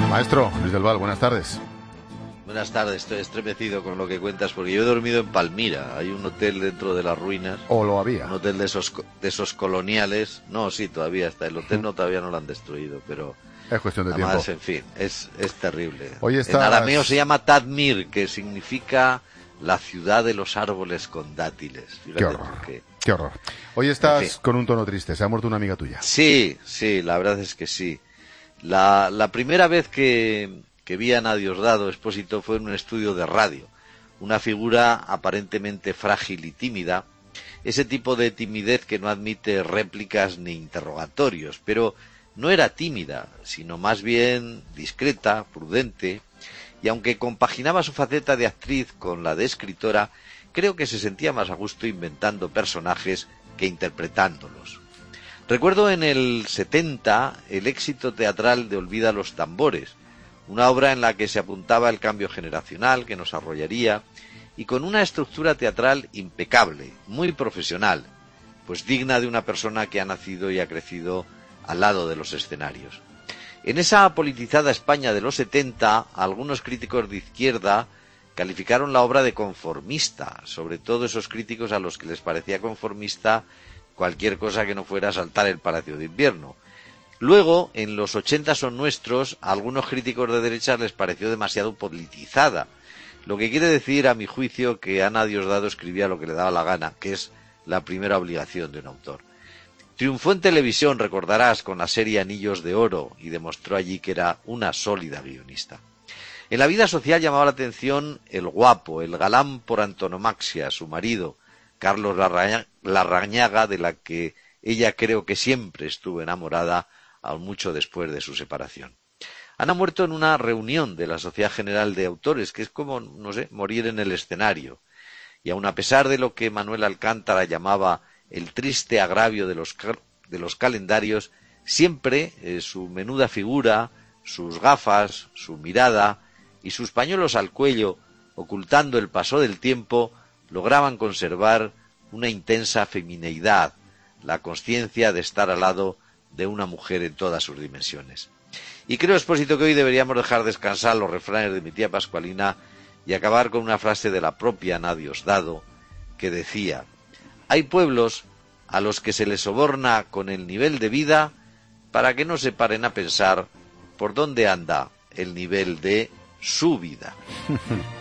Maestro Luis del Val, buenas tardes. Buenas tardes, estoy estremecido con lo que cuentas porque yo he dormido en Palmira, hay un hotel dentro de las ruinas. ¿O lo había? Un hotel de esos coloniales. No, sí, todavía está, el hotel todavía no lo han destruido, pero... Es cuestión de además, tiempo. en fin, es terrible. Hoy En arameo se llama Tadmir, que significa la ciudad de los árboles con dátiles. Fíjate. Qué horror, qué horror. Hoy estás en fin, con un tono triste, se ha muerto una amiga tuya. Sí, la verdad es que sí. La primera vez que vi a Ana Diosdado Expósito fue en un estudio de radio. Una figura aparentemente frágil y tímida. Ese tipo de timidez que no admite réplicas ni interrogatorios, pero no era tímida, sino más bien discreta, prudente, y aunque compaginaba su faceta de actriz con la de escritora, creo que se sentía más a gusto inventando personajes que interpretándolos. Recuerdo en el 70 el éxito teatral de Olvida los tambores, una obra en la que se apuntaba el cambio generacional que nos arrollaría y con una estructura teatral impecable, muy profesional, pues digna de una persona que ha nacido y ha crecido al lado de los escenarios. En esa politizada España de los 70, algunos críticos de izquierda calificaron la obra de conformista, sobre todo esos críticos a los que les parecía conformista cualquier cosa que no fuera saltar el Palacio de Invierno. Luego, en Los 80 son nuestros, a algunos críticos de derechas les pareció demasiado politizada, lo que quiere decir, a mi juicio, que Ana Diosdado escribía lo que le daba la gana, que es la primera obligación de un autor. Triunfó en televisión, recordarás, con la serie Anillos de Oro, y demostró allí que era una sólida guionista. En la vida social llamaba la atención el guapo, el galán por antonomaxia, su marido, Carlos Larrañaga, de la que ella creo que siempre estuvo enamorada, aún mucho después de su separación. Ana ha muerto en una reunión de la Sociedad General de Autores, que es como, no sé, morir en el escenario. Y aun a pesar de lo que Manuel Alcántara llamaba el triste agravio de los calendarios, siempre su menuda figura, sus gafas, su mirada y sus pañuelos al cuello, ocultando el paso del tiempo, lograban conservar una intensa femineidad, la consciencia de estar al lado de una mujer en todas sus dimensiones. Y creo, Expósito, que hoy deberíamos dejar descansar los refranes de mi tía Pascualina y acabar con una frase de la propia Ana Diosdado, que decía: hay pueblos a los que se les soborna con el nivel de vida para que no se paren a pensar por dónde anda el nivel de su vida.